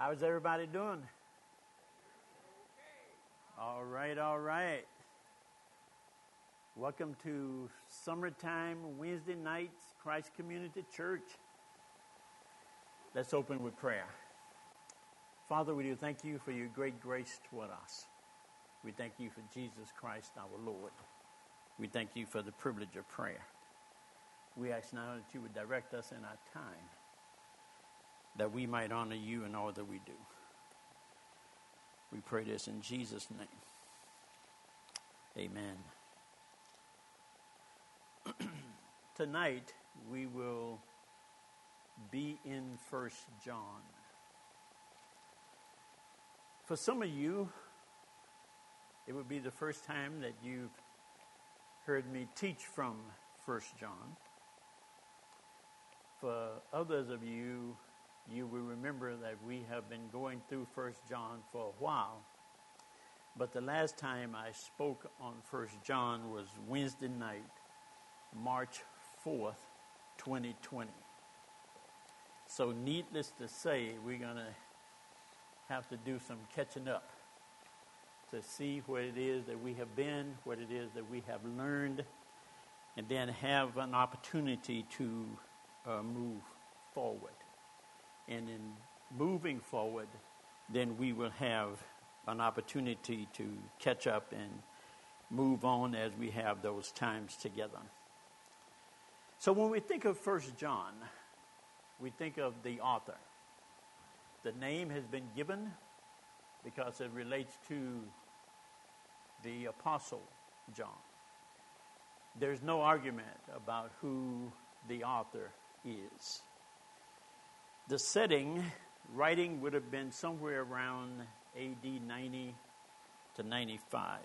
How's everybody doing? All right, all right. Welcome to Summertime Wednesday Nights Christ Community Church. Let's open with prayer. Father, we do thank you for your great grace toward us. We thank you for Jesus Christ, our Lord. We thank you for the privilege of prayer. We ask now that you would direct us in our time, that we might honor you in all that we do. We pray this in Jesus' name. Amen. Tonight, we will be in 1 John. For some of you, it would be the first time that you've heard me teach from 1 John. For others of you, you will remember that we have been going through 1 John for a while. But the last time I spoke on 1 John was Wednesday night, March 4th, 2020. So needless to say, we're going to have to do some catching up to see what it is that we have been, what it is that we have learned, and then have an opportunity to move forward. And in moving forward, then we will have an opportunity to catch up and move on as we have those times together. So when we think of 1 John, we think of the author. The name has been given because it relates to the Apostle John. There's no argument about who the author is. The setting, writing would have been somewhere around AD 90 to 95.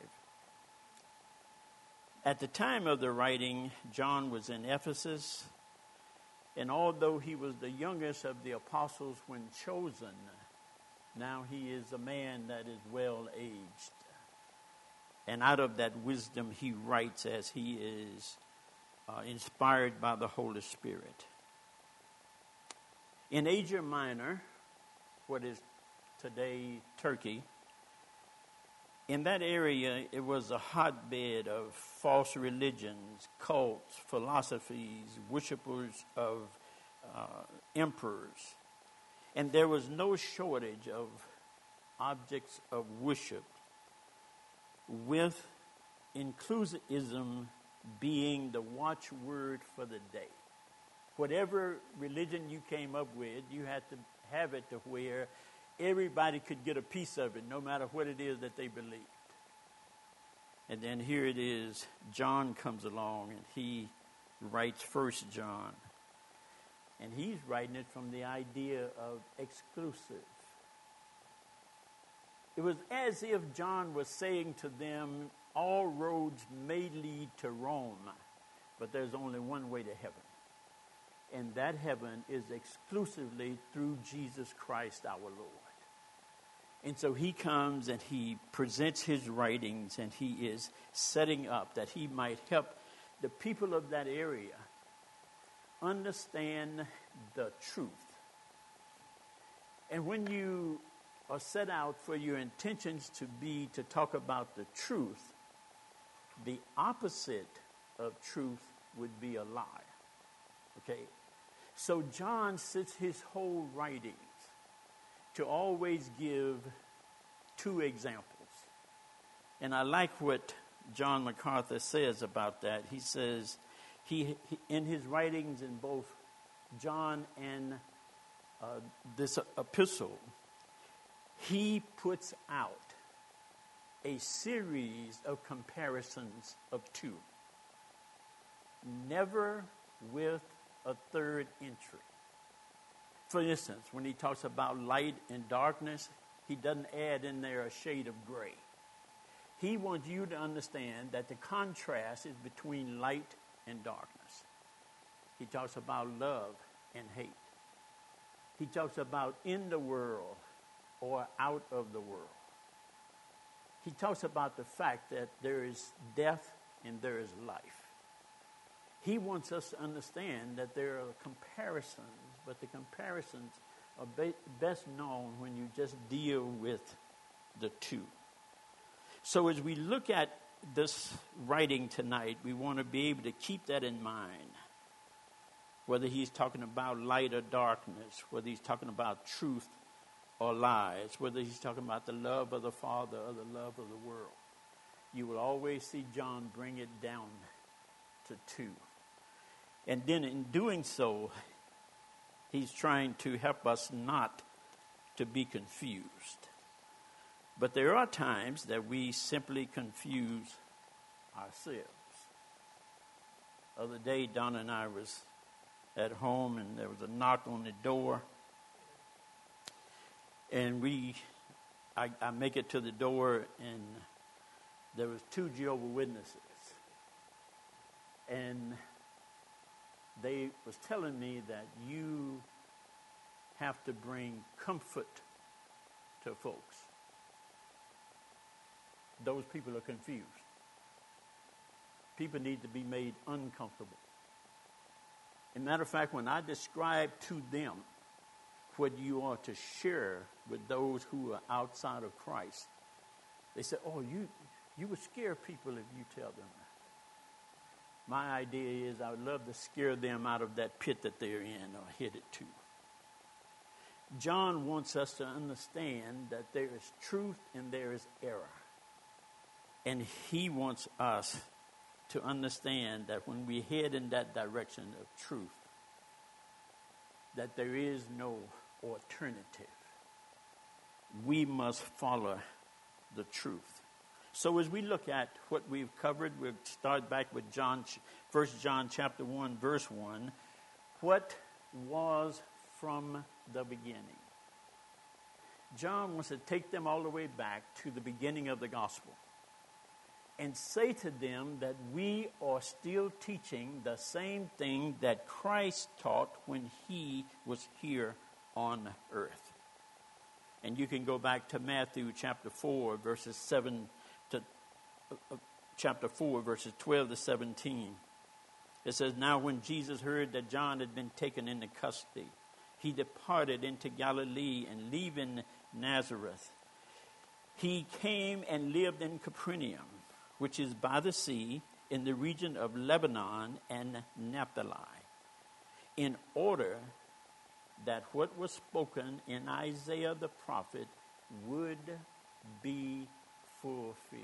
At the time of the writing, John was in Ephesus, and although he was the youngest of the apostles when chosen, now he is a man that is well aged. And out of that wisdom he writes as he is inspired by the Holy Spirit. In Asia Minor, what is today Turkey, in that area it was a hotbed of false religions, cults, philosophies, worshippers of emperors. And there was no shortage of objects of worship, with inclusivism being the watchword for the day. Whatever religion you came up with, you had to have it to where everybody could get a piece of it, no matter what it is that they believed. And then here it is, John comes along and he writes 1 John. And he's writing it from the idea of exclusive. It was as if John was saying to them, all roads may lead to Rome, but there's only one way to heaven. And that heaven is exclusively through Jesus Christ our Lord. And so he comes and he presents his writings and he is setting up that he might help the people of that area understand the truth. And when you are set out for your intentions to be to talk about the truth, the opposite of truth would be a lie. Okay? So John sets his whole writings to always give two examples. And I like what John MacArthur says about that. He says, he in his writings in both John and this epistle, he puts out a series of comparisons of two. Never with a third entry. For instance, when he talks about light and darkness, he doesn't add in there a shade of gray. He wants you to understand that the contrast is between light and darkness. He talks about love and hate. He talks about in the world or out of the world. He talks about the fact that there is death and there is life. He wants us to understand that there are comparisons, but the comparisons are best known when you just deal with the two. So as we look at this writing tonight, we want to be able to keep that in mind. Whether he's talking about light or darkness, whether he's talking about truth or lies, whether he's talking about the love of the Father or the love of the world, you will always see John bring it down to two. And then in doing so, he's trying to help us not to be confused. But there are times that we simply confuse ourselves. The other day, Donna and I was at home, and there was a knock on the door. And I make it to the door, and there was 2 Jehovah's Witnesses. And they was telling me that you have to bring comfort to folks. Those people are confused. People need to be made uncomfortable. As a matter of fact, when I describe to them what you are to share with those who are outside of Christ, they say, oh, you would scare people if you tell them that. My idea is I would love to scare them out of that pit that they're in or headed to. John wants us to understand that there is truth and there is error. And he wants us to understand that when we head in that direction of truth, that there is no alternative. We must follow the truth. So as we look at what we've covered, we'll start back with 1 John chapter 1, verse 1. What was from the beginning? John wants to take them all the way back to the beginning of the gospel and say to them that we are still teaching the same thing that Christ taught when he was here on earth. And you can go back to Matthew chapter 4, verses 12 to 17. It says, now when Jesus heard that John had been taken into custody, he departed into Galilee, and leaving Nazareth, he came and lived in Capernaum, which is by the sea, in the region of Lebanon and Naphtali, in order that what was spoken in Isaiah the prophet would be fulfilled.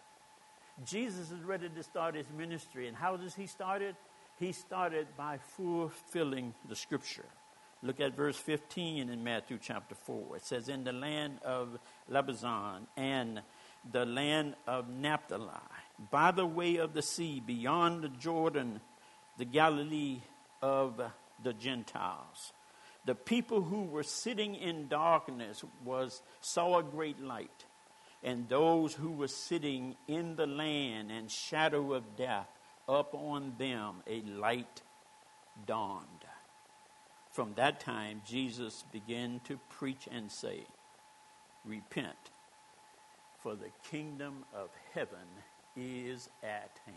Jesus is ready to start his ministry. And how does he start it? He started by fulfilling the scripture. Look at verse 15 in Matthew chapter 4. It says, in the land of Lebanon and the land of Naphtali, by the way of the sea, beyond the Jordan, the Galilee of the Gentiles. The people who were sitting in darkness saw a great light, and those who were sitting in the land and shadow of death, up on them a light dawned. From that time, Jesus began to preach and say, repent, for the kingdom of heaven is at hand.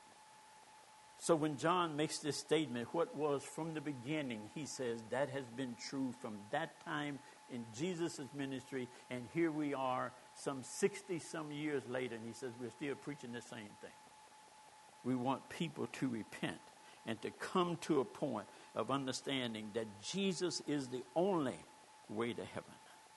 So when John makes this statement, what was from the beginning, he says that has been true from that time in Jesus' ministry, and here we are some 60-some years later, and he says we're still preaching the same thing. We want people to repent and to come to a point of understanding that Jesus is the only way to heaven.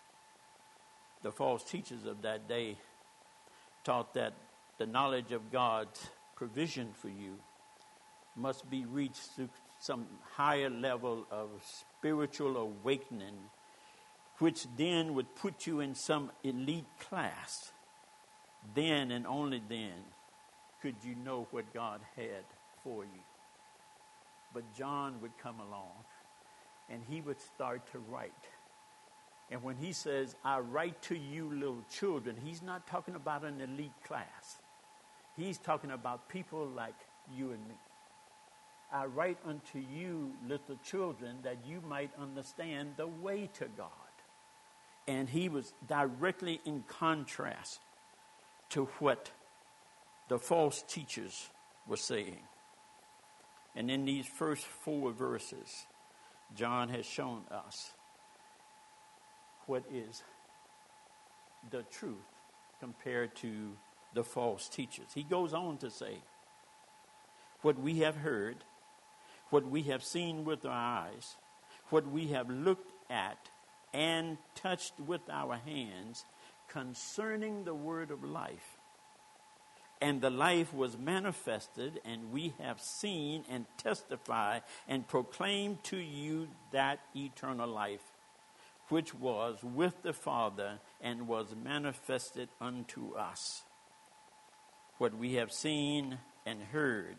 The false teachers of that day taught that the knowledge of God's provision for you must be reached through some higher level of spiritual awakening, which then would put you in some elite class. Then and only then could you know what God had for you. But John would come along and he would start to write. And when he says, I write to you little children, he's not talking about an elite class. He's talking about people like you and me. I write unto you little children that you might understand the way to God. And he was directly in contrast to what the false teachers were saying. And in these first 4 verses, John has shown us what is the truth compared to the false teachers. He goes on to say, what we have heard, what we have seen with our eyes, what we have looked at and touched with our hands concerning the word of life. And the life was manifested, and we have seen and testify and proclaim to you that eternal life, which was with the Father and was manifested unto us. What we have seen and heard,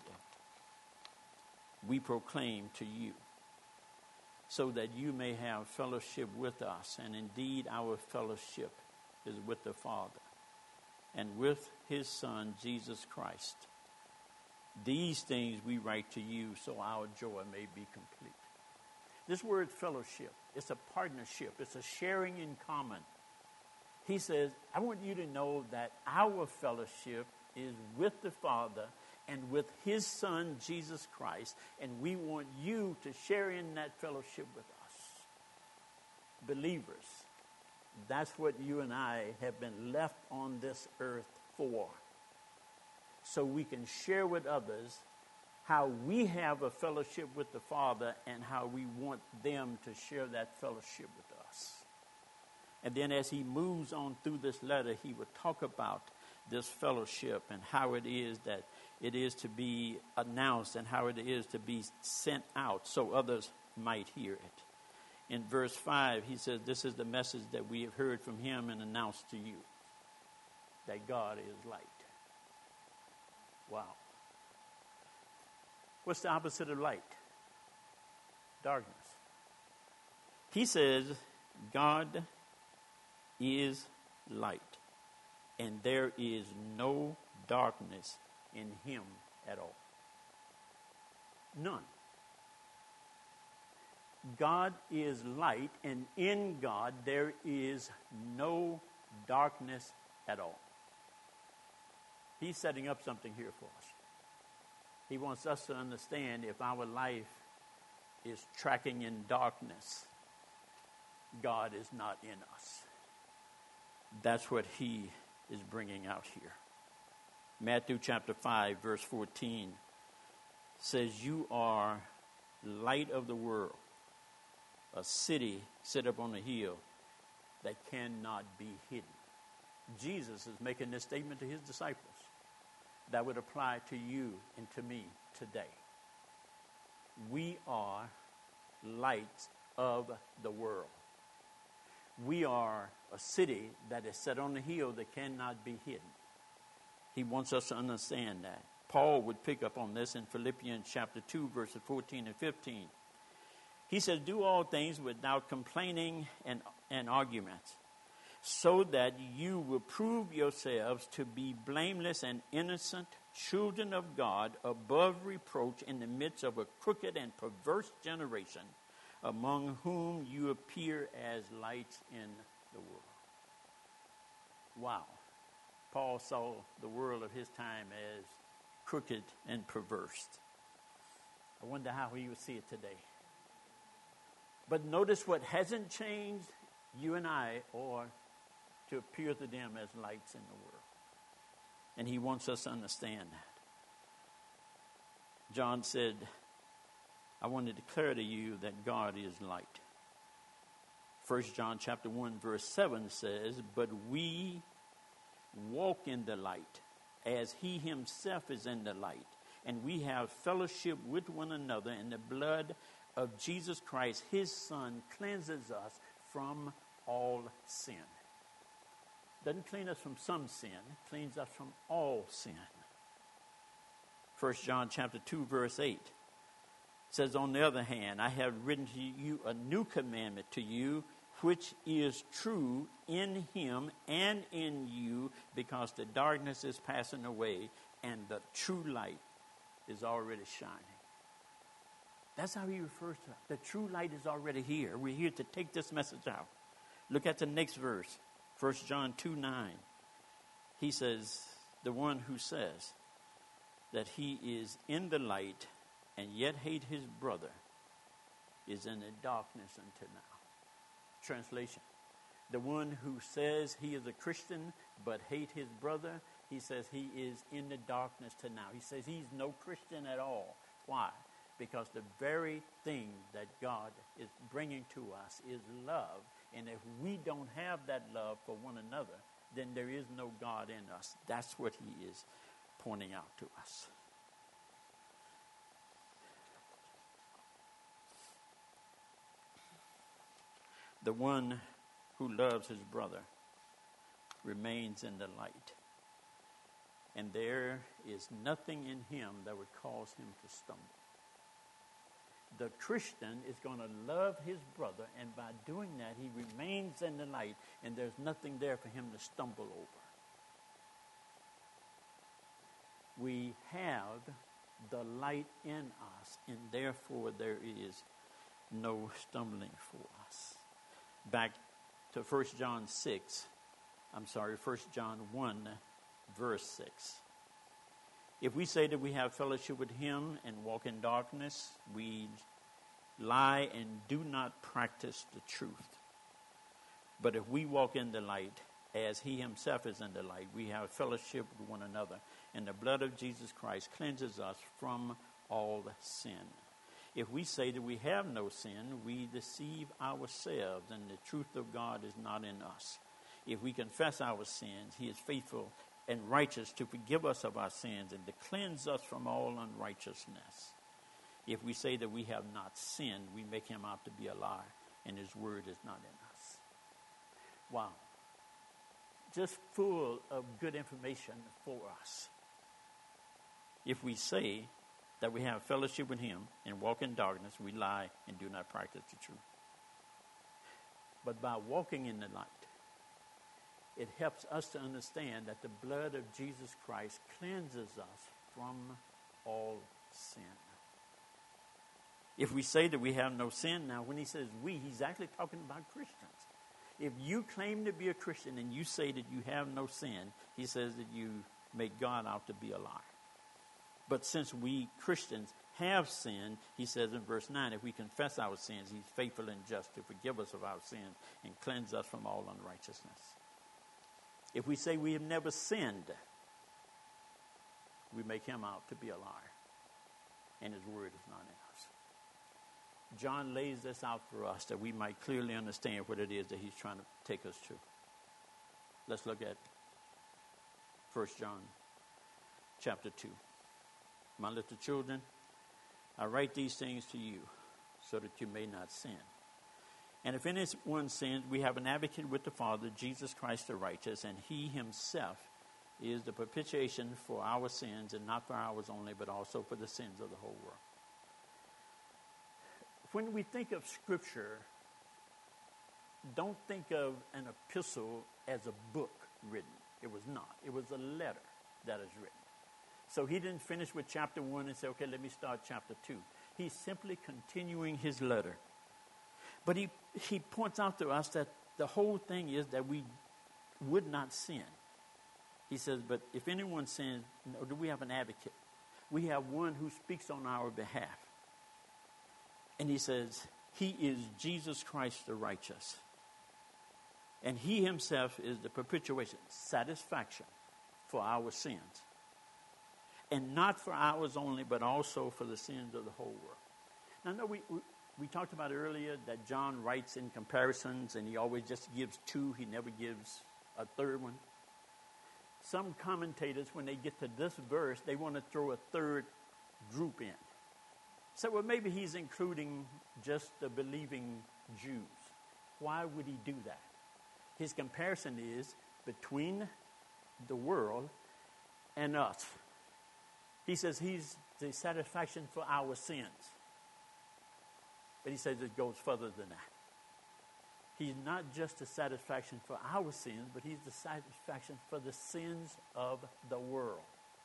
we proclaim to you, so that you may have fellowship with us. And indeed, our fellowship is with the Father and with his Son, Jesus Christ. These things we write to you, so our joy may be complete. This word fellowship, it's a partnership. It's a sharing in common. He says, I want you to know that our fellowship is with the Father and with his Son, Jesus Christ, and we want you to share in that fellowship with us. Believers, that's what you and I have been left on this earth for. So we can share with others how we have a fellowship with the Father and how we want them to share that fellowship with us. And then as he moves on through this letter, he would talk about this fellowship and how it is that it is to be announced and how it is to be sent out so others might hear it. In verse 5, he says, this is the message that we have heard from him and announced to you, that God is light. Wow. What's the opposite of light? Darkness. He says, God is light, and there is no darkness in him at all. None. God is light, and in God there is no darkness at all. He's setting up something here for us. He wants us to understand if our life is tracking in darkness, God is not in us. That's what he is bringing out here. Matthew chapter 5, verse 14 says, you are light of the world, a city set up on a hill that cannot be hidden. Jesus is making this statement to his disciples. That would apply to you and to me today. We are lights of the world. We are a city that is set on a hill that cannot be hidden. He wants us to understand that. Paul would pick up on this in Philippians chapter 2, verses 14 and 15. He says, do all things without complaining and arguments, so that you will prove yourselves to be blameless and innocent, children of God, above reproach in the midst of a crooked and perverse generation, among whom you appear as lights in the world. Wow. Paul saw the world of his time as crooked and perverse. I wonder how he would see it today. But notice what hasn't changed. You and I are to appear to them as lights in the world. And he wants us to understand that. John said, I want to declare to you that God is light. 1 John chapter 1 verse 7 says, but we walk in the light as he himself is in the light. And we have fellowship with one another, and the blood of Jesus Christ, his Son, cleanses us from all sin. Doesn't clean us from some sin, it cleans us from all sin. 1 John chapter 2 verse 8 says, on the other hand, I have written to you a new commandment to you, which is true in him and in you, because the darkness is passing away and the true light is already shining. That's how he refers to it. The true light is already here. We're here to take this message out. Look at the next verse, 1 John 2:9. He says, the one who says that he is in the light and yet hate his brother is in the darkness until now. Translation, The one who says he is a Christian but hate his brother, he says he is in the darkness to now. He says he's no Christian at all. Why? Because the very thing that God is bringing to us is love. And if we don't have that love for one another, then there is no God in us. That's what he is pointing out to us. The one who loves his brother remains in the light. And there is nothing in him that would cause him to stumble. The Christian is going to love his brother, and by doing that, he remains in the light, and there's nothing there for him to stumble over. We have the light in us, and therefore there is no stumbling for us. Back to 1 John 1, verse 6. If we say that we have fellowship with him and walk in darkness, we lie and do not practice the truth. But if we walk in the light, as he himself is in the light, we have fellowship with one another, and the blood of Jesus Christ cleanses us from all sin. If we say that we have no sin, we deceive ourselves, and the truth of God is not in us. If we confess our sins, he is faithful and righteous to forgive us of our sins and to cleanse us from all unrighteousness. If we say that we have not sinned, we make him out to be a liar, and his word is not in us. Wow. Just full of good information for us. If we say that we have fellowship with him and walk in darkness, we lie and do not practice the truth. But by walking in the light, it helps us to understand that the blood of Jesus Christ cleanses us from all sin. If we say that we have no sin, now when he says we, he's actually talking about Christians. If you claim to be a Christian and you say that you have no sin, he says that you make God out to be a liar. But since we Christians have sinned, he says in verse 9, if we confess our sins, he's faithful and just to forgive us of our sins and cleanse us from all unrighteousness. If we say we have never sinned, we make him out to be a liar, and his word is not in us. John lays this out for us that we might clearly understand what it is that he's trying to take us to. Let's look at 1 John chapter 2. My little children, I write these things to you so that you may not sin. And if anyone sins, we have an advocate with the Father, Jesus Christ the righteous, and he himself is the propitiation for our sins, and not for ours only, but also for the sins of the whole world. When we think of Scripture, don't think of an epistle as a book written. It was not. It was a letter that is written. So he didn't finish with chapter 1 and say, okay, let me start chapter 2. He's simply continuing his letter. But he points out to us that the whole thing is that we would not sin. He says, but if anyone sins, no, do we have an advocate? We have one who speaks on our behalf. And he says, he is Jesus Christ the righteous. And he himself is the propitiation, satisfaction for our sins. And not for ours only, but also for the sins of the whole world. Now, I know we talked about earlier that John writes in comparisons, and he always just gives two. He never gives a third one. Some commentators, when they get to this verse, they want to throw a third group in. So, well, maybe he's including just the believing Jews. Why would he do that? His comparison is between the world and us. He says he's the satisfaction for our sins. But he says it goes further than that. He's not just the satisfaction for our sins, but he's the satisfaction for the sins of the world.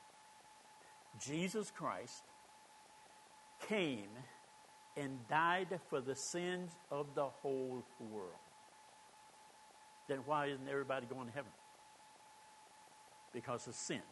Jesus Christ came and died for the sins of the whole world. Then why isn't everybody going to heaven? Because of sin.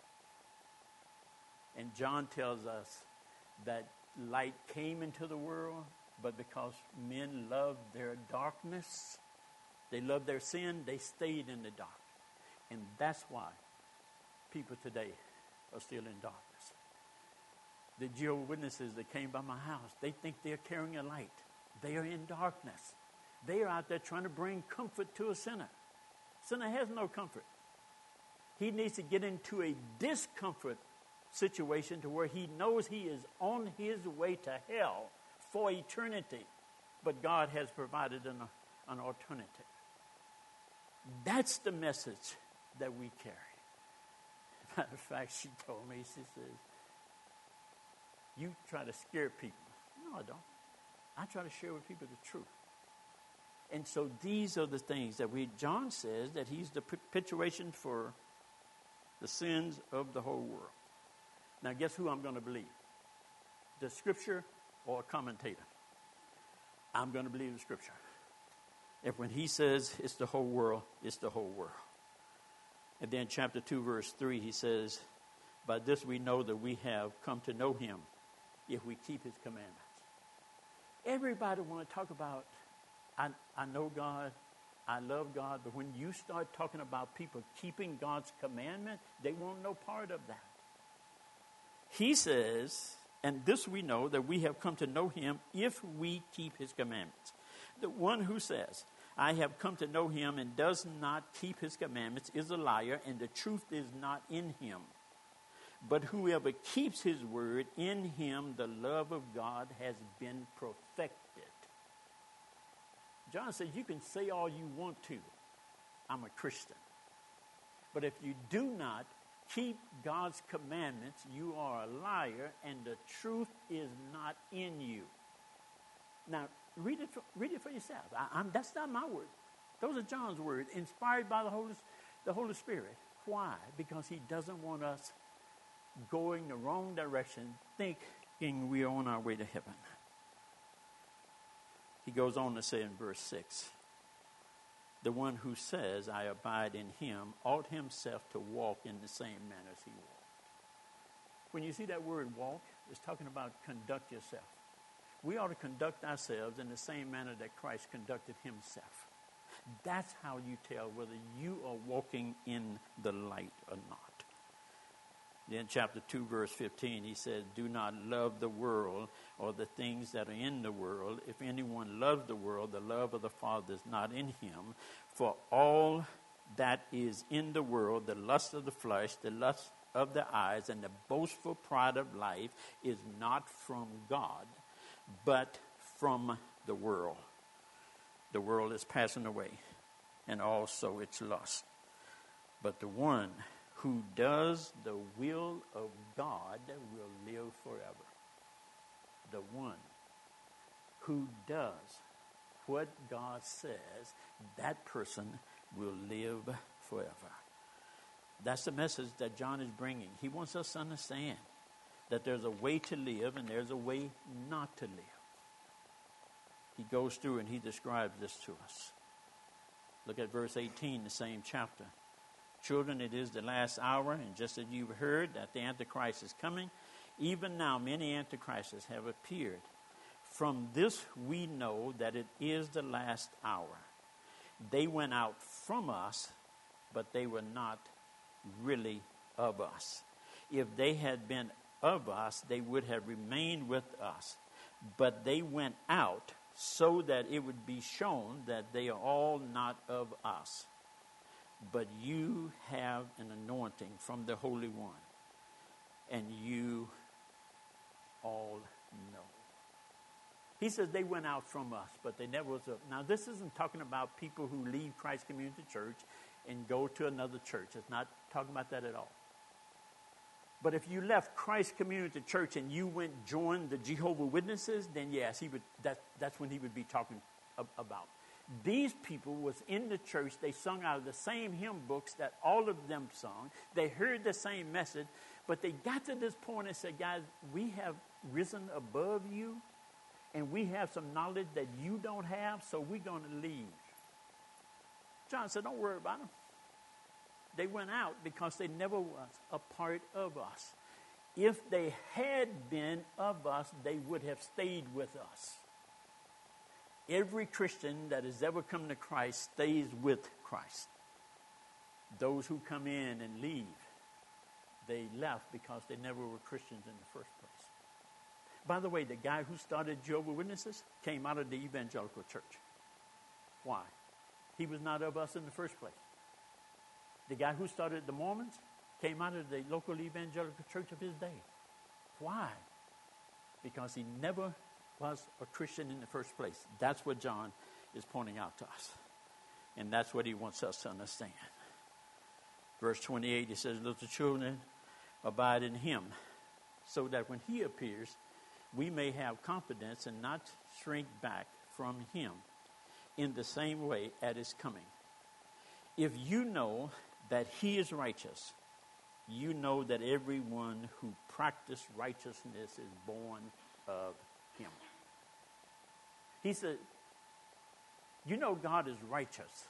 And John tells us that light came into the world, but because men loved their darkness, They loved their sin. They stayed in the dark. And that's why people today are still in darkness. The Jehovah's Witnesses that came by my house, they think they're carrying a light. They are in darkness. They are out there trying to bring comfort to a sinner. Sinner has no comfort. He needs to get into a discomfort situation to where he knows he is on his way to hell for eternity. But God has provided an alternative. That's the message that we carry. Matter of fact, she told me, she says, you try to scare people. No, I don't. I try to share with people the truth. And so these are the things that John says that he's the perpetuation for the sins of the whole world. Now, guess who I'm going to believe? The Scripture or a commentator? I'm going to believe the Scripture. If when he says it's the whole world, it's the whole world. And then chapter 2, verse 3, he says, by this we know that we have come to know him if we keep his commandments. Everybody want to talk about, I know God, I love God, but when you start talking about people keeping God's commandment, they want no part of that. He says, and this we know that we have come to know him if we keep his commandments. The one who says, I have come to know him and does not keep his commandments is a liar, and the truth is not in him. But whoever keeps his word, in him the love of God has been perfected. John says you can say all you want to, I'm a Christian. But if you do not keep God's commandments, you are a liar, and the truth is not in you. Now, read it for yourself. That's not my word. Those are John's words, inspired by the Holy Spirit. Why? Because he doesn't want us going the wrong direction, thinking we are on our way to heaven. He goes on to say in verse 6, the one who says, I abide in him, ought himself to walk in the same manner as he walked. When you see that word walk, it's talking about conduct yourself. We ought to conduct ourselves in the same manner that Christ conducted himself. That's how you tell whether you are walking in the light or not. Then chapter 2, verse 15, he says, do not love the world or the things that are in the world. If anyone loves the world, the love of the Father is not in him. For all that is in the world, the lust of the flesh, the lust of the eyes, and the boastful pride of life is not from God, but from the world. The world is passing away, and also its lust. But the one who does the will of God will live forever. The one who does what God says, that person will live forever. That's the message that John is bringing. He wants us to understand that there's a way to live and there's a way not to live. He goes through and he describes this to us. Look at verse 18, the same chapter. Children, it is the last hour, and just as you've heard that the Antichrist is coming, even now many Antichrists have appeared. From this we know that it is the last hour. They went out from us, but they were not really of us. If they had been of us, they would have remained with us. But they went out so that it would be shown that they are all not of us. But you have an anointing from the Holy One, and you all know. He says they went out from us, but they never was. Now, this isn't talking about people who leave Christ Community Church and go to another church. It's not talking about that at all. But if you left Christ Community Church and you went join the Jehovah's Witnesses, then yes, he would. That's when he would be talking about. These people was in the church. They sung out of the same hymn books that all of them sung. They heard the same message, but they got to this point and said, guys, we have risen above you, and we have some knowledge that you don't have, so we're going to leave. John said, don't worry about them. They went out because they never was a part of us. If they had been of us, they would have stayed with us. every Christian that has ever come to Christ stays with Christ. Those who come in and leave, they left because they never were Christians in the first place. By the way, the guy who started Jehovah's Witnesses came out of the evangelical church. Why? He was not of us in the first place. The guy who started the Mormons came out of the local evangelical church of his day. Why? Because he never was a Christian in the first place. That's what John is pointing out to us. And that's what he wants us to understand. Verse 28, he says, little children, abide in him, so that when he appears, we may have confidence and not shrink back from him in the same way at his coming. If you know that he is righteous, you know that everyone who practices righteousness is born of him. He said, you know God is righteous.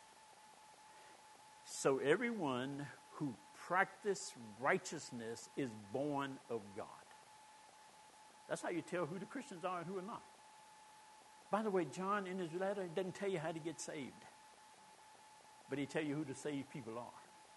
So everyone who practices righteousness is born of God. That's how you tell who the Christians are and who are not. By the way, John in his letter doesn't tell you how to get saved, but he tells you who the saved people are.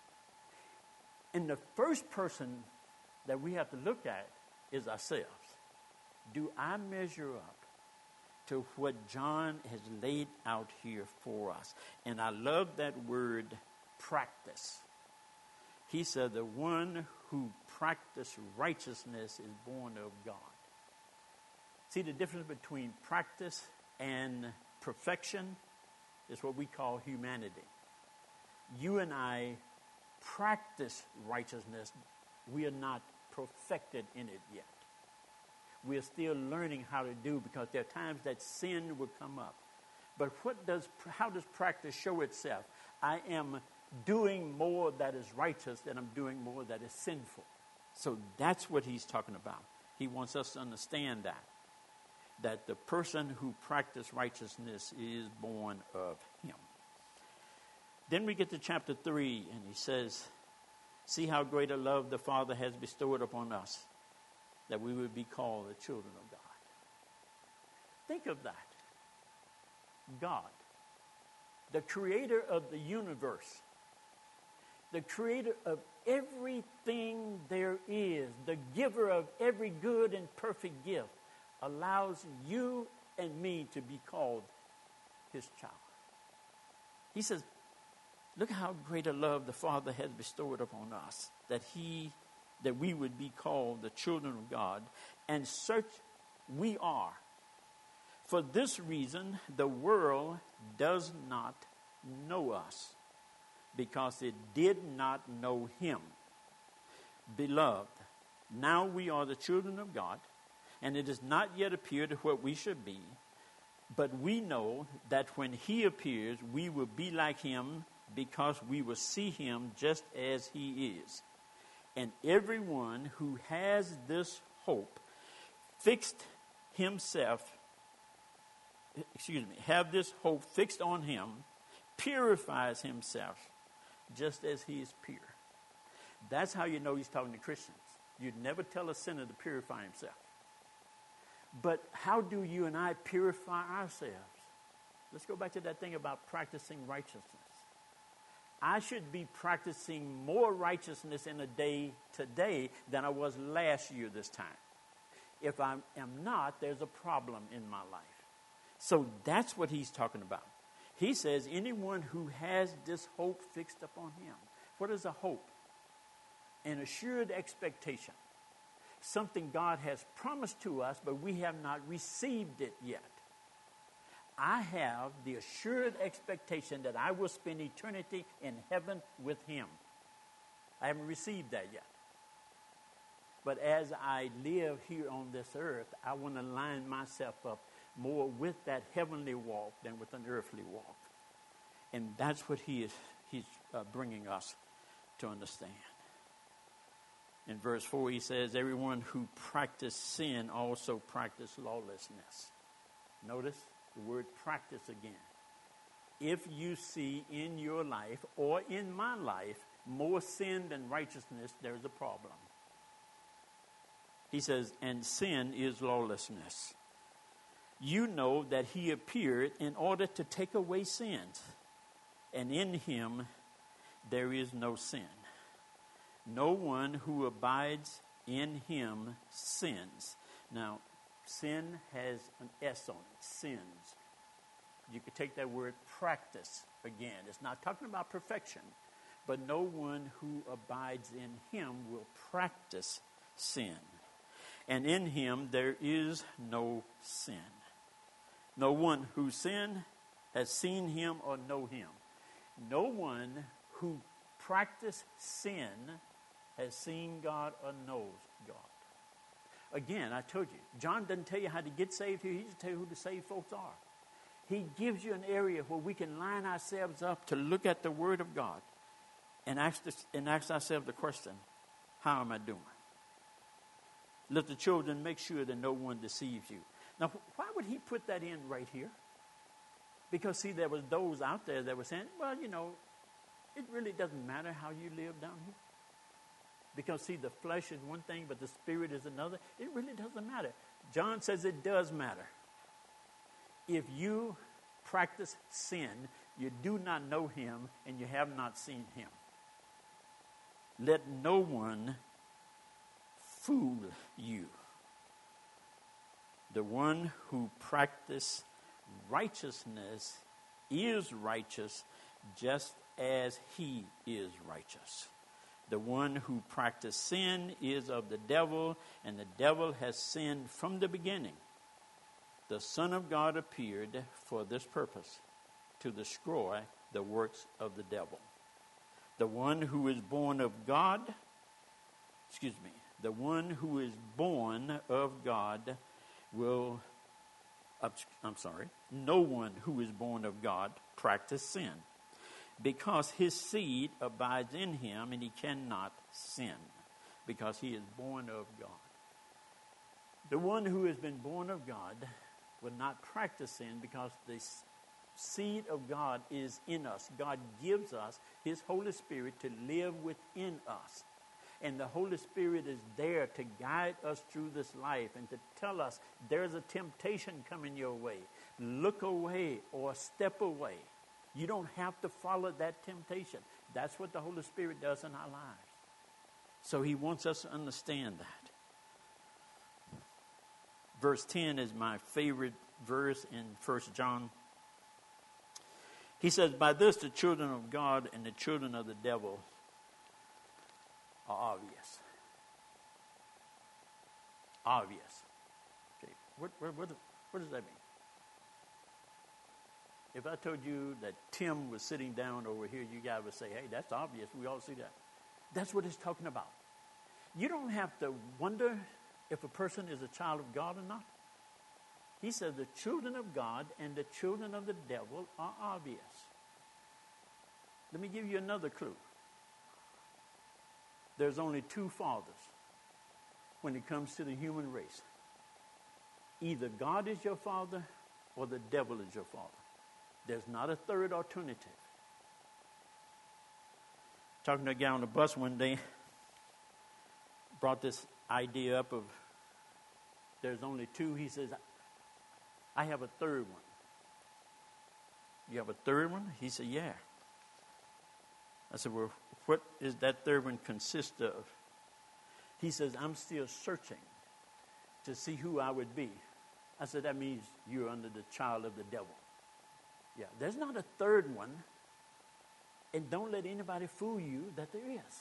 And the first person that we have to look at is ourselves. Do I measure up to what John has laid out here for us? And I love that word, practice. He said the one who practices righteousness is born of God. See, the difference between practice and perfection is what we call humanity. You and I practice righteousness. We are not perfected in it yet. We are still learning how to do, because there are times that sin will come up. But how does practice show itself? I am doing more that is righteous than I'm doing more that is sinful. So that's what he's talking about. He wants us to understand that the person who practices righteousness is born of him. Then we get to chapter 3, and he says, see how great a love the Father has bestowed upon us, that we would be called the children of God. Think of that. God, the creator of the universe, the creator of everything there is, the giver of every good and perfect gift, allows you and me to be called his child. He says, look how great a love the Father has bestowed upon us, that we would be called the children of God, and such we are. For this reason, the world does not know us, because it did not know him. Beloved, now we are the children of God, and it has not yet appeared what we should be, but we know that when he appears, we will be like him, because we will see him just as he is. And everyone who has this hope have this hope fixed on him, purifies himself just as he is pure. That's how you know he's talking to Christians. You'd never tell a sinner to purify himself. But how do you and I purify ourselves? Let's go back to that thing about practicing righteousness. I should be practicing more righteousness in a day today than I was last year this time. If I am not, there's a problem in my life. So that's what he's talking about. He says anyone who has this hope fixed upon him. What is a hope? An assured expectation. Something God has promised to us, but we have not received it yet. I have the assured expectation that I will spend eternity in heaven with him. I haven't received that yet. But as I live here on this earth, I want to line myself up more with that heavenly walk than with an earthly walk. And that's what he's bringing us to understand. In verse 4, he says, everyone who practices sin also practices lawlessness. Notice the word practice again. If you see in your life or in my life more sin than righteousness, there's a problem. He says, and sin is lawlessness. you know that he appeared in order to take away sins, and in him there is no sin. No one who abides in him sins. Now, sin has an S on it, sins. You could take that word practice again. It's not talking about perfection, but no one who abides in him will practice sin. And in him there is no sin. No one who sinned has seen him or know him. No one who practices sin has seen God or knows God. Again, I told you, John doesn't tell you how to get saved here. He just tells you who the saved folks are. He gives you an area where we can line ourselves up to look at the Word of God and ask ourselves the question, how am I doing? Let the children make sure that no one deceives you. Now, why would he put that in right here? Because, see, there was those out there that were saying, well, you know, it really doesn't matter how you live down here. Because, see, the flesh is one thing, but the spirit is another. It really doesn't matter. John says it does matter. If you practice sin, you do not know him, and you have not seen him. Let no one fool you. The one who practices righteousness is righteous just as he is righteous. The one who practices sin is of the devil, and the devil has sinned from the beginning. The Son of God appeared for this purpose, to destroy the works of the devil. The one who is born of God, the one who is born of God will, no one who is born of God practices sin, because his seed abides in him, and he cannot sin, because he is born of God. The one who has been born of God will not practice sin, because the seed of God is in us. God gives us his Holy Spirit to live within us. And the Holy Spirit is there to guide us through this life and to tell us there's a temptation coming your way. Look away or step away. You don't have to follow that temptation. That's what the Holy Spirit does in our lives. So he wants us to understand that. Verse 10 is my favorite verse in 1 John. He says, by this the children of God and the children of the devil are obvious. Obvious. Okay. What does that mean? If I told you that Tim was sitting down over here, you guys would say, hey, that's obvious. We all see that. That's what it's talking about. You don't have to wonder if a person is a child of God or not. He says the children of God and the children of the devil are obvious. Let me give you another clue. There's only two fathers when it comes to the human race. Either God is your father or the devil is your father. There's not a third alternative. Talking to a guy on the bus one day, brought this idea up of there's only two. He says, I have a third one. You have a third one? He said, yeah. I said, well, what is that third one consist of? He says, I'm still searching to see who I would be. I said, that means you're under the child of the devil. Yeah, there's not a third one. And don't let anybody fool you that there is.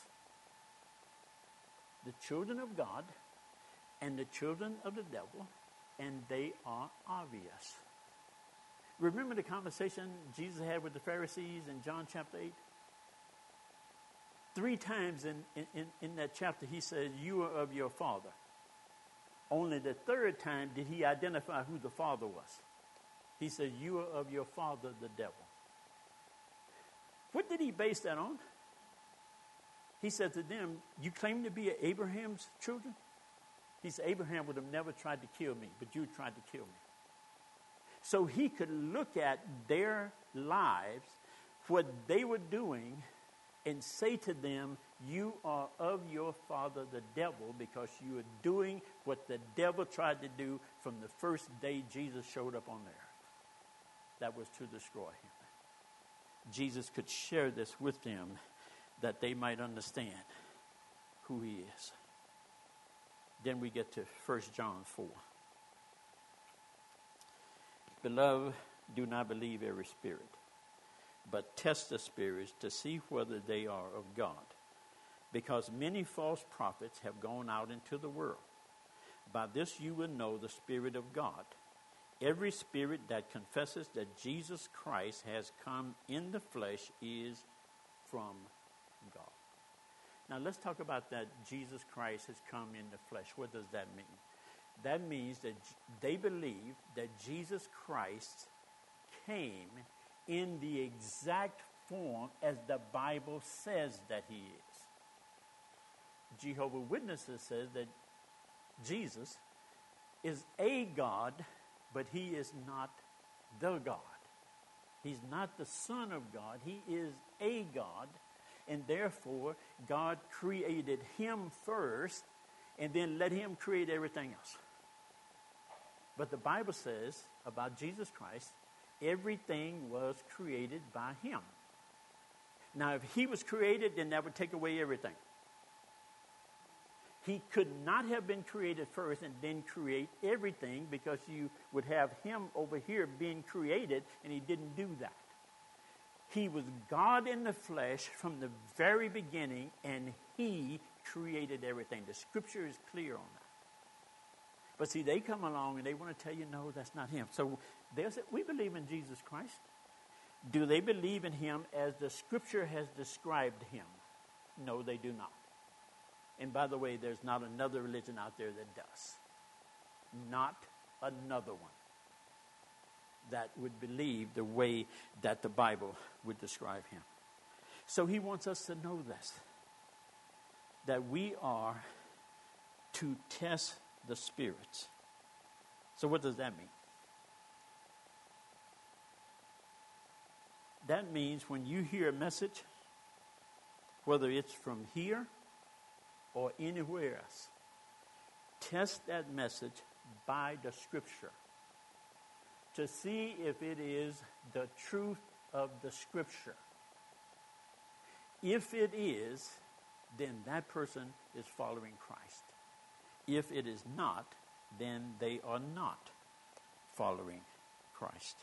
The children of God and the children of the devil, and they are obvious. Remember the conversation Jesus had with the Pharisees in John chapter 8? 3 times in that chapter he said, you are of your father. Only the third time did he identify who the father was. He said, you are of your father, the devil. What did he base that on? He said to them, you claim to be Abraham's children? He said, Abraham would have never tried to kill me, but you tried to kill me. So he could look at their lives, what they were doing, and say to them, you are of your father the devil, because you are doing what the devil tried to do from the first day Jesus showed up on the earth. That was to destroy him. Jesus could share this with them that they might understand who he is. Then we get to 1 John 4. Beloved, do not believe every spirit, but test the spirits to see whether they are of God. Because many false prophets have gone out into the world. By this you will know the Spirit of God. Every spirit that confesses that Jesus Christ has come in the flesh is from God. Now let's talk about that. Jesus Christ has come in the flesh. What does that mean? That means that they believe that Jesus Christ came in the exact form as the Bible says that he is. Jehovah's Witnesses says that Jesus is a God, but he is not the God. He's not the Son of God. He is a God, and therefore God created him first and then let him create everything else. But the Bible says about Jesus Christ, everything was created by him. Now, if he was created, then that would take away everything. He could not have been created first and then create everything, because you would have him over here being created, and he didn't do that. He was God in the flesh from the very beginning, and he created everything. The scripture is clear on that. But see, they come along and they want to tell you, no, that's not him. So we believe in Jesus Christ. Do they believe in him as the scripture has described him? No, they do not. And by the way, there's not another religion out there that does. Not another one that would believe the way that the Bible would describe him. So he wants us to know this, that we are to test the spirits. So what does that mean? That means when you hear a message, whether it's from here or anywhere else, test that message by the scripture to see if it is the truth of the scripture. If it is, then that person is following Christ. If it is not, then they are not following Christ.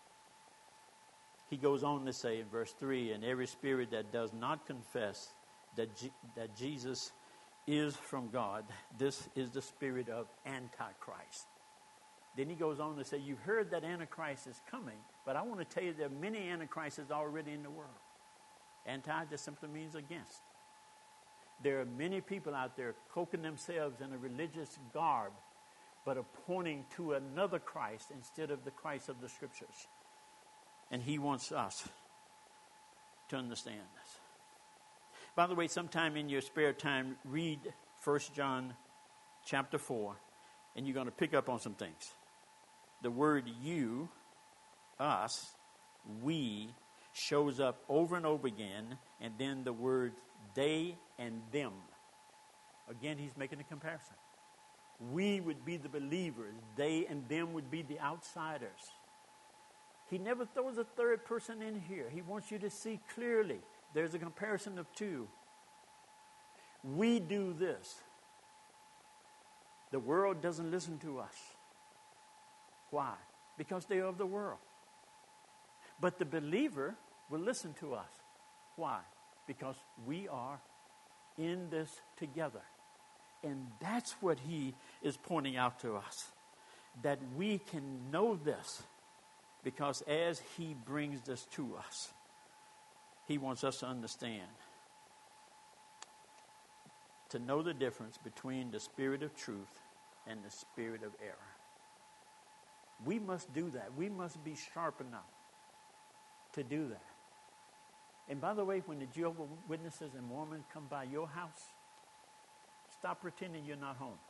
He goes on to say in verse 3, and every spirit that does not confess that Jesus is from God, this is the spirit of Antichrist. Then he goes on to say, you've heard that Antichrist is coming, but I want to tell you there are many Antichrists already in the world. Anti just simply means against. There are many people out there cloaking themselves in a religious garb, but are pointing to another Christ instead of the Christ of the Scriptures. And he wants us to understand this. By the way, sometime in your spare time, read 1 John chapter 4, and you're going to pick up on some things. The word you, us, we, shows up over and over again, and then the word they and them. Again, he's making a comparison. We would be the believers. They and them would be the outsiders. He never throws a third person in here. He wants you to see clearly. There's a comparison of two. We do this. The world doesn't listen to us. Why? Because they are of the world. But the believer will listen to us. Why? Because we are in this together. And that's what he is pointing out to us. That we can know this. Because as he brings this to us, he wants us to understand, to know the difference between the spirit of truth and the spirit of error. We must do that. We must be sharp enough to do that. And by the way, when the Jehovah's Witnesses and Mormons come by your house, stop pretending you're not home.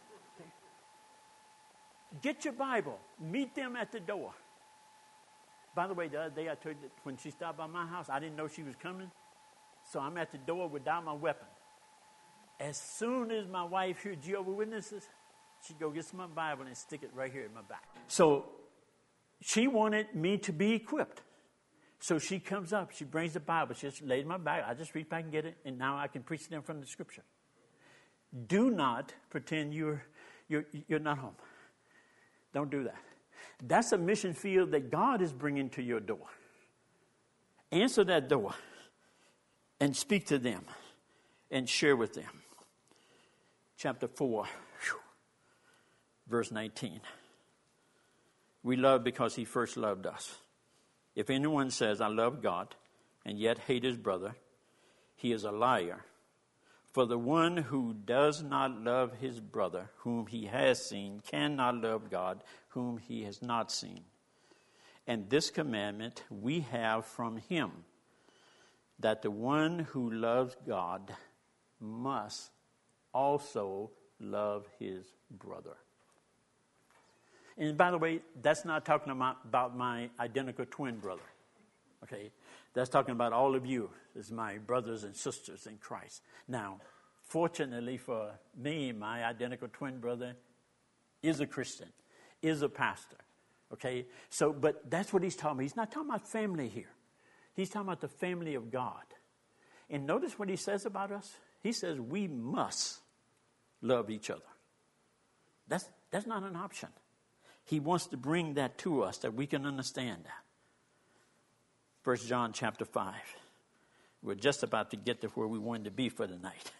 Get your Bible. Meet them at the door. By the way, the other day I told you that when she stopped by my house, I didn't know she was coming. So I'm at the door without my weapon. As soon as my wife heard Jehovah's Witnesses, she'd go get my Bible and stick it right here in my back. So she wanted me to be equipped. So she comes up, she brings the Bible, she just laid it in my bag. I just reach back and get it, and now I can preach to them from the Scripture. Do not pretend you're not home. Don't do that. That's a mission field that God is bringing to your door. Answer that door and speak to them and share with them. Chapter 4, verse 19. We love because he first loved us. If anyone says, I love God, and yet hate his brother, he is a liar. For the one who does not love his brother, whom he has seen, cannot love God, whom he has not seen. And this commandment we have from him, that the one who loves God must also love his brother. And by the way, that's not talking about my identical twin brother. Okay? That's talking about all of you as my brothers and sisters in Christ. Now, fortunately for me, my identical twin brother is a Christian, is a pastor. Okay? So, but that's what he's talking about. He's not talking about family here. He's talking about the family of God. And notice what he says about us. He says we must love each other. That's not an option. He wants to bring that to us that we can understand that. 1 John chapter 5. We're just about to get to where we wanted to be for the night.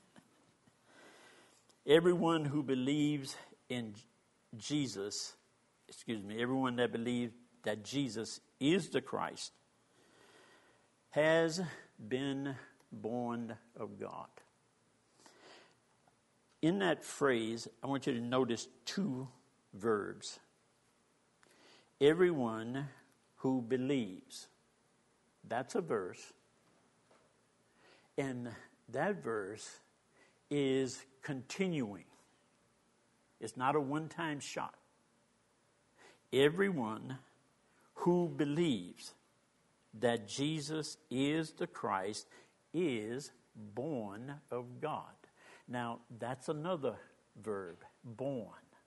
Everyone who believes in Jesus, everyone that believes that Jesus is the Christ has been born of God. In that phrase, I want you to notice two verbs. Everyone who believes. That's a verse. And that verse is continuing. It's not a one-time shot. Everyone who believes that Jesus is the Christ is born of God. Now, that's another verb, born.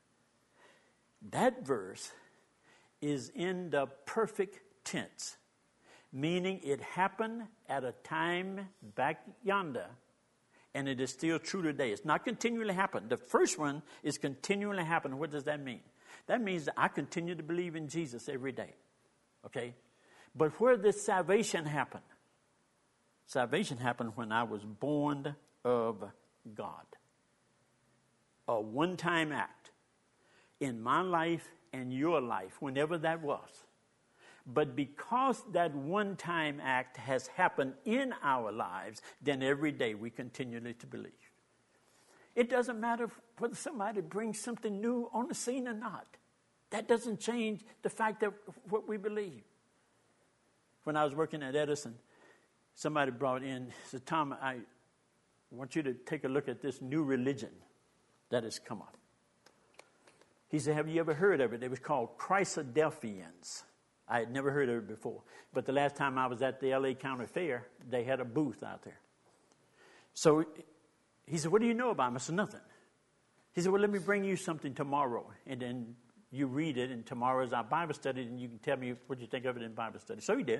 That verse is in the perfect tense, meaning it happened at a time back yonder, and it is still true today. It's not continually happened. The first one is continually happening. What does that mean? That means that I continue to believe in Jesus every day. Okay? But where did salvation happen? Salvation happened when I was born of God. A one-time act in my life and your life, whenever that was. But because that one-time act has happened in our lives, then every day we continually to believe. It doesn't matter whether somebody brings something new on the scene or not. That doesn't change the fact that what we believe. When I was working at Edison, somebody brought in, said, Tom, I want you to take a look at this new religion that has come up. He said, have you ever heard of it? It was called Christadelphians. I had never heard of it before. But the last time I was at the L.A. County Fair, they had a booth out there. So he said, what do you know about them? I said, nothing. He said, well, let me bring you something tomorrow. And then you read it, and tomorrow is our Bible study, and you can tell me what you think of it in Bible study. So he did.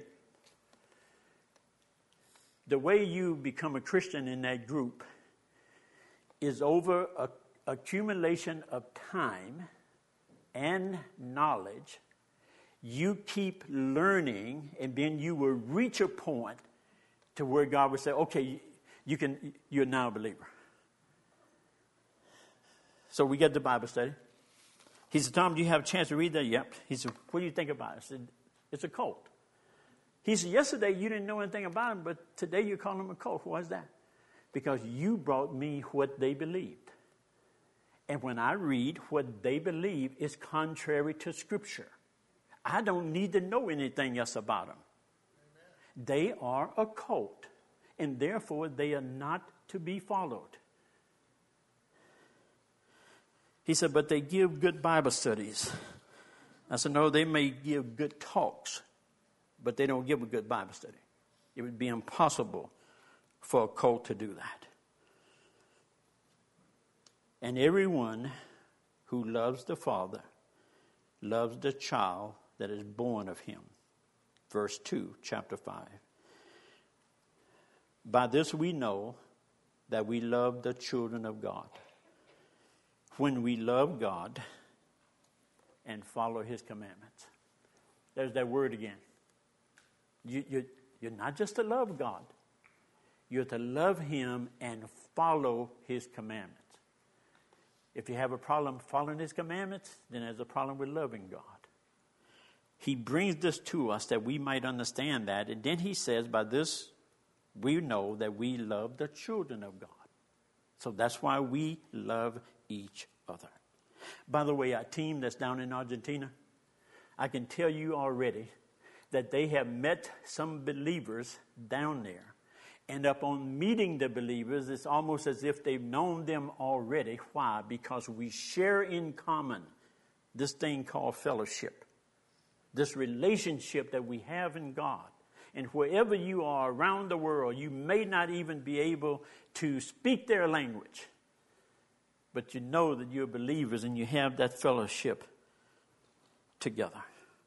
The way you become a Christian in that group is over an accumulation of time and knowledge. You keep learning, and then you will reach a point to where God will say, okay, you're now a believer. So we get the Bible study. He said, Tom, do you have a chance to read that? Yep. He said, what do you think about it? I said, it's a cult. He said, yesterday you didn't know anything about him, but today you call him a cult. Why is that? Because you brought me what they believed. And when I read what they believe is contrary to Scripture, I don't need to know anything else about them. Amen. They are a cult, and therefore they are not to be followed. He said, but they give good Bible studies. I said, no, they may give good talks, but they don't give a good Bible study. It would be impossible for a cult to do that. And everyone who loves the Father loves the child that is born of him. Verse 2, chapter 5. By this we know that we love the children of God, when we love God and follow his commandments. There's that word again. You're not just to love God. You're to love him and follow his commandments. If you have a problem following his commandments, then there's a problem with loving God. He brings this to us that we might understand that. And then he says, by this we know that we love the children of God. So that's why we love each other. By the way, our team that's down in Argentina, I can tell you already that they have met some believers down there. And upon meeting the believers, it's almost as if they've known them already. Why? Because we share in common this thing called fellowship. This relationship that we have in God. And wherever you are around the world, you may not even be able to speak their language. But you know that you're believers and you have that fellowship together.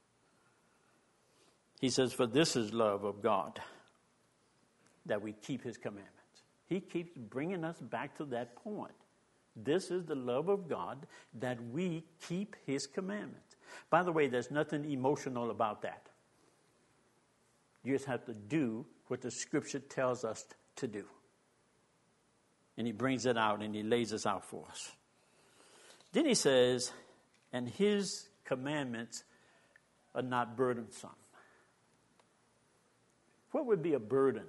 He says, for this is love of God, that we keep his commandments. He keeps bringing us back to that point. This is the love of God, that we keep his commandments. By the way, there's nothing emotional about that. You just have to do what the scripture tells us to do. And he brings it out and he lays this out for us. Then he says, and his commandments are not burdensome. What would be a burden?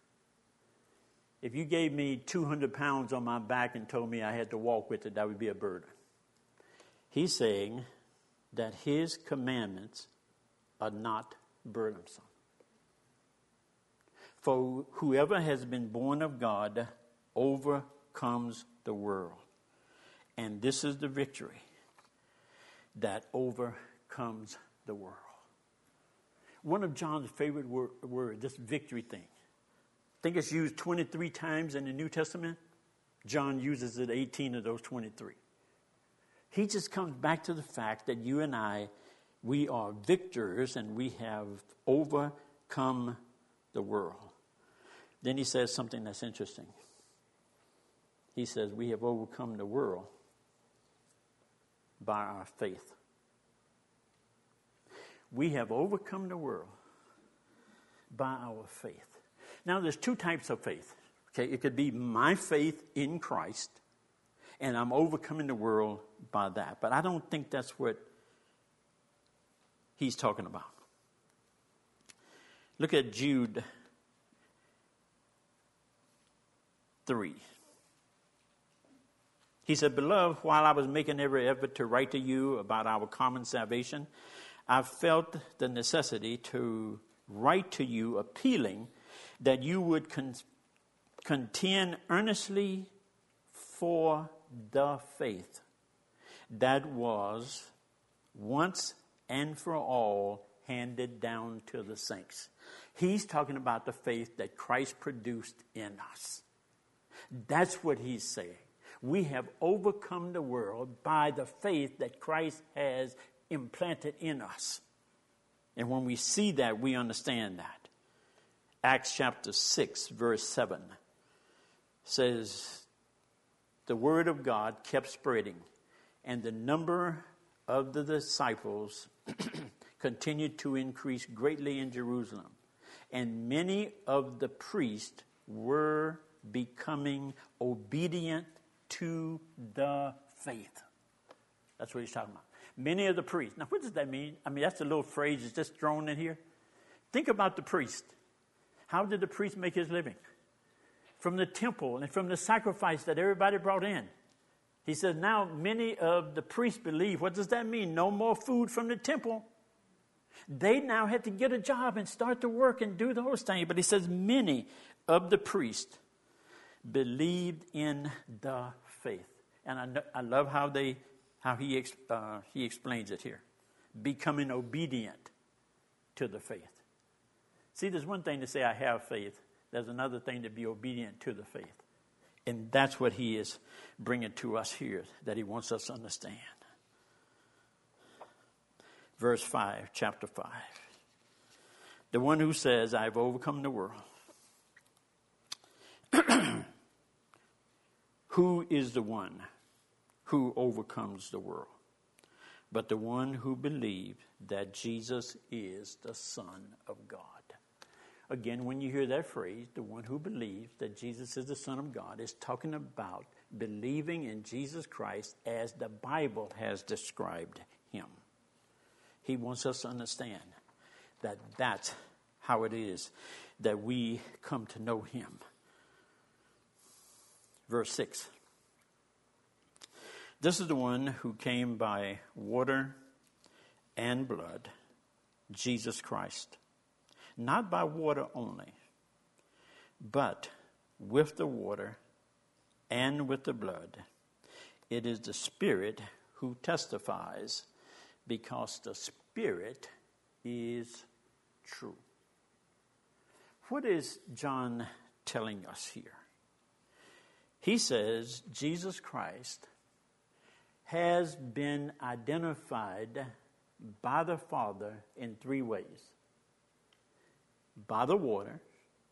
If you gave me 200 pounds on my back and told me I had to walk with it, that would be a burden. He's saying that his commandments are not burdensome. For whoever has been born of God overcomes the world. And this is the victory that overcomes the world. One of John's favorite words, this victory thing. I think it's used 23 times in the New Testament. John uses it 18 of those 23. He just comes back to the fact that you and I, we are victors and we have overcome the world. Then he says something that's interesting. He says we have overcome the world by our faith. We have overcome the world by our faith. Now, there's two types of faith. Okay, it could be my faith in Christ, and I'm overcoming the world by that. But I don't think that's what he's talking about. Look at Jude 3. He said, beloved, while I was making every effort to write to you about our common salvation, I felt the necessity to write to you appealing that you would contend earnestly for the faith that was once and for all handed down to the saints. He's talking about the faith that Christ produced in us. That's what he's saying. We have overcome the world by the faith that Christ has implanted in us. And when we see that, we understand that. Acts chapter 6, verse 7 says, the word of God kept spreading, and the number of the disciples continued to increase greatly in Jerusalem. And many of the priests were becoming obedient to the faith. That's what he's talking about. Many of the priests. Now, what does that mean? I mean, that's a little phrase that's just thrown in here. Think about the priest. How did the priest make his living? From the temple and from the sacrifice that everybody brought in. He says, now many of the priests believe. What does that mean? No more food from the temple. They now had to get a job and start to work and do those things. But he says many of the priests believed in the faith. And I love how he explains it here. Becoming obedient to the faith. See, there's one thing to say I have faith. There's another thing to be obedient to the faith. And that's what he is bringing to us here, that he wants us to understand. Verse 5, chapter 5. The one who says, I've overcome the world. Who is the one who overcomes the world? But the one who believes that Jesus is the Son of God. Again, when you hear that phrase, the one who believes that Jesus is the Son of God is talking about believing in Jesus Christ as the Bible has described him. He wants us to understand that that's how it is that we come to know him. Verse 6. This is the one who came by water and blood, Jesus Christ. Not by water only, but with the water and with the blood. It is the Spirit who testifies, because the Spirit is true. What is John telling us here? He says Jesus Christ has been identified by the Father in three ways. By the water,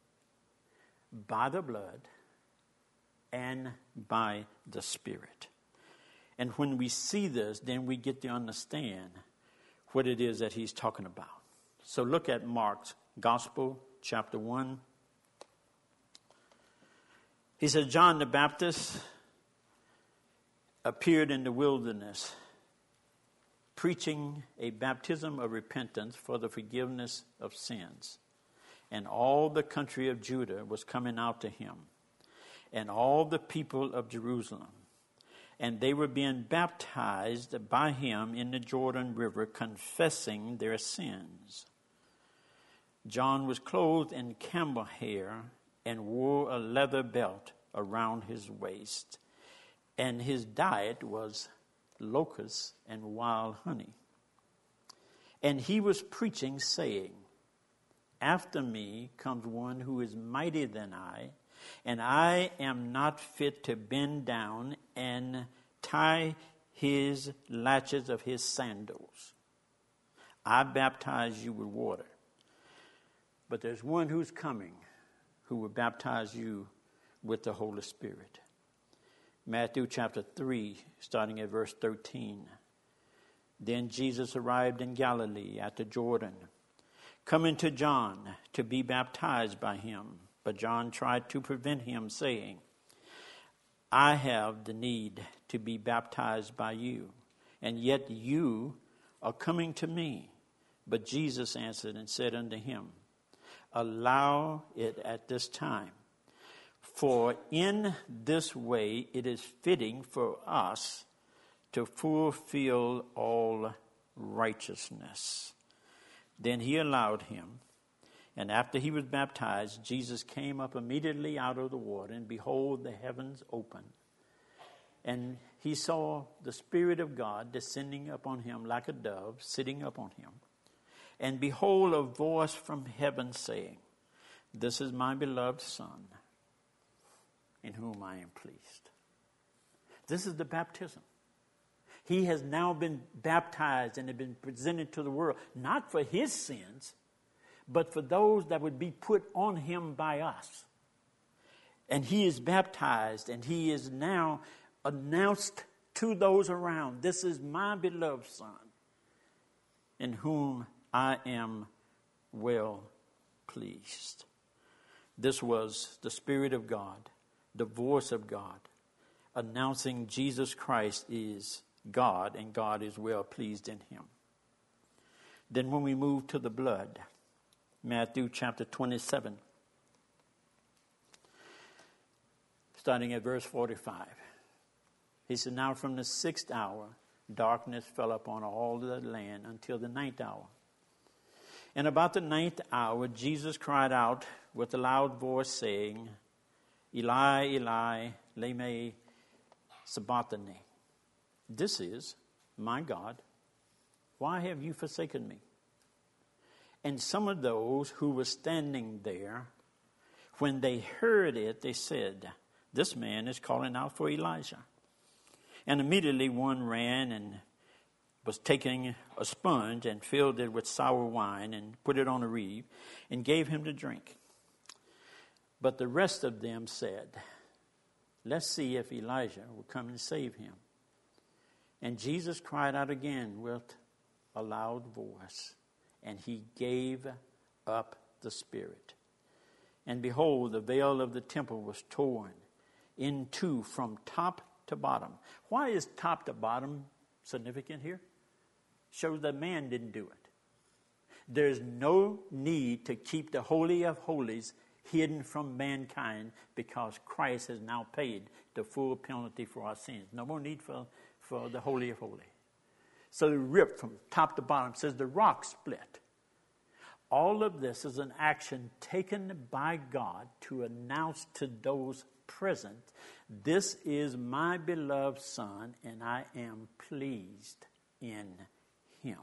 by the blood, and by the Spirit. And when we see this, then we get to understand what it is that he's talking about. So look at Mark's Gospel, chapter 1. He said, John the Baptist appeared in the wilderness, preaching a baptism of repentance for the forgiveness of sins. And all the country of Judah was coming out to him, and all the people of Jerusalem. And they were being baptized by him in the Jordan River, confessing their sins. John was clothed in camel hair and wore a leather belt around his waist. And his diet was locusts and wild honey. And he was preaching, saying, after me comes one who is mightier than I, and I am not fit to bend down and tie his latches of his sandals. I baptize you with water, but there's one who's coming who will baptize you with the Holy Spirit. Matthew chapter 3, starting at verse 13. Then Jesus arrived in Galilee at the Jordan, coming to John to be baptized by him. But John tried to prevent him, saying, I have the need to be baptized by you, and yet you are coming to me. But Jesus answered and said unto him, allow it at this time, for in this way it is fitting for us to fulfill all righteousness. Then he allowed him, and after he was baptized, Jesus came up immediately out of the water, and behold, the heavens opened. And he saw the Spirit of God descending upon him like a dove, sitting upon him. And behold, a voice from heaven saying, this is my beloved Son, in whom I am pleased. This is the baptism. He has now been baptized and have been presented to the world, not for his sins, but for those that would be put on him by us. And he is baptized, and he is now announced to those around, this is my beloved Son, in whom I am well pleased. This was the Spirit of God, the voice of God, announcing Jesus Christ is God, and God is well pleased in him. Then when we move to the blood, Matthew chapter 27, starting at verse 45. He said, now from the 6th hour, darkness fell upon all the land until the 9th hour. And about the 9th hour, Jesus cried out with a loud voice, saying, Eli, Eli, lema sabachthani. This is, my God, why have you forsaken me? And some of those who were standing there, when they heard it, they said, "This man is calling out for Elijah." And immediately one ran and was taking a sponge and filled it with sour wine and put it on a reed and gave him to drink. But the rest of them said, "Let's see if Elijah will come and save him." And Jesus cried out again with a loud voice, and he gave up the spirit. And behold, the veil of the temple was torn in two from top to bottom. Why is top to bottom significant here? Shows that man didn't do it. There's no need to keep the Holy of Holies hidden from mankind because Christ has now paid the full penalty for our sins. No more need for the Holy of Holies. So they ripped from top to bottom. It says the rock split. All of this is an action taken by God to announce to those present, "This is my beloved Son, and I am pleased in him."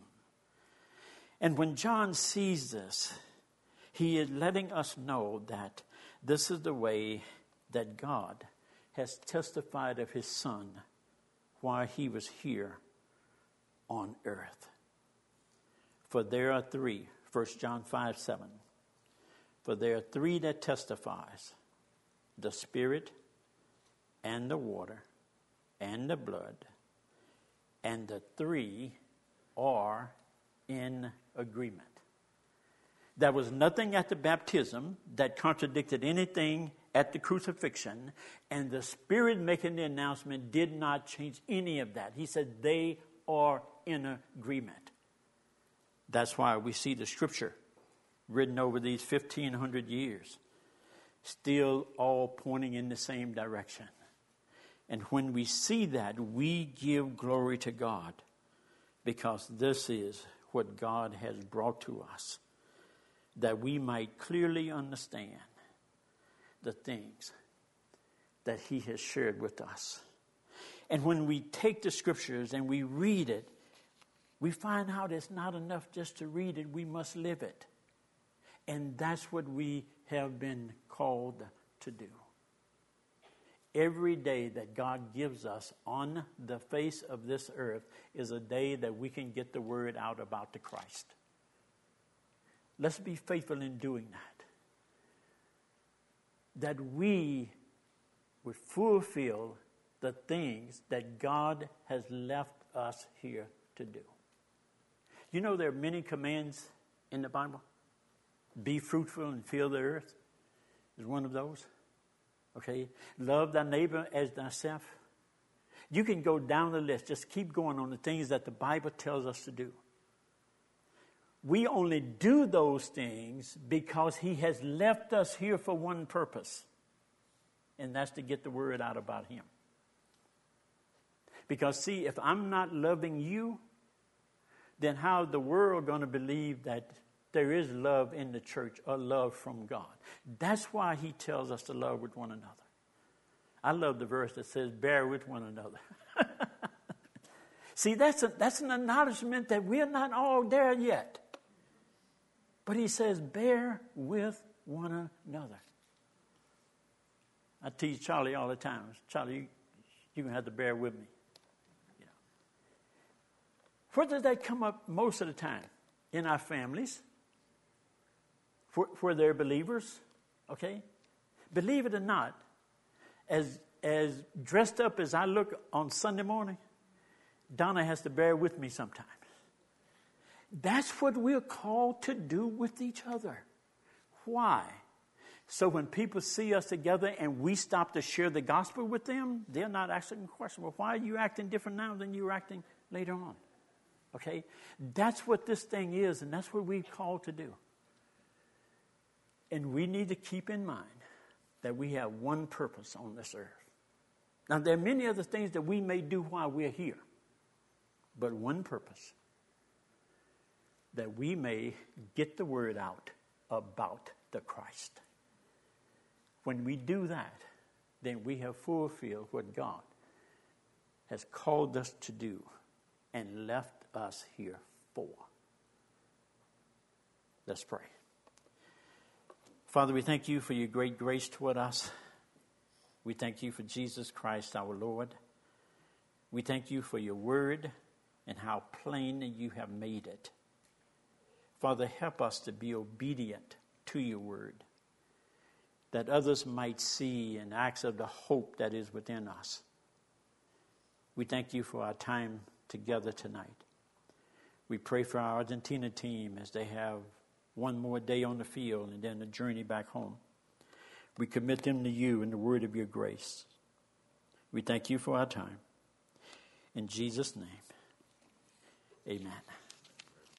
And when John sees this, he is letting us know that this is the way that God has testified of his Son while he was here on earth. For there are three, 1 John 5:7. For there are three that testifies, the Spirit and the water and the blood, and the three are in agreement. There was nothing at the baptism that contradicted anything at the crucifixion, and the Spirit making the announcement did not change any of that. He said they are in agreement. That's why we see the Scripture written over these 1,500 years, still all pointing in the same direction. And when we see that, we give glory to God, because this is what God has brought to us, that we might clearly understand the things that he has shared with us. And when we take the Scriptures and we read it, we find out it's not enough just to read it. We must live it. And that's what we have been called to do. Every day that God gives us on the face of this earth is a day that we can get the word out about the Christ. Let's be faithful in doing that. That we would fulfill the things that God has left us here to do. You know there are many commands in the Bible. Be fruitful and fill the earth is one of those. Okay? Love thy neighbor as thyself. You can go down the list. Just keep going on the things that the Bible tells us to do. We only do those things because he has left us here for one purpose. And that's to get the word out about him. Because see, if I'm not loving you, then how is the world going to believe that there is love in the church, or love from God? That's why he tells us to love with one another. I love the verse that says, bear with one another. See, that's an acknowledgement that we're not all there yet. But he says, bear with one another. I tease Charlie all the time. Charlie, you're going to have to bear with me. You know. Where does that come up most of the time? In our families. Where they're believers. Okay? Believe it or not, as dressed up as I look on Sunday morning, Donna has to bear with me sometimes. That's what we're called to do with each other. Why? So when people see us together and we stop to share the gospel with them, they're not asking the question, well, why are you acting different now than you were acting later on? Okay? That's what this thing is, and that's what we're called to do. And we need to keep in mind that we have one purpose on this earth. Now, there are many other things that we may do while we're here, but one purpose, that we may get the word out about the Christ. When we do that, then we have fulfilled what God has called us to do and left us here for. Let's pray. Father, we thank you for your great grace toward us. We thank you for Jesus Christ, our Lord. We thank you for your word and how plain you have made it. Father, help us to be obedient to your word, that others might see and acts of the hope that is within us. We thank you for our time together tonight. We pray for our Argentina team as they have one more day on the field and then a journey back home. We commit them to you in the word of your grace. We thank you for our time. In Jesus' name, amen.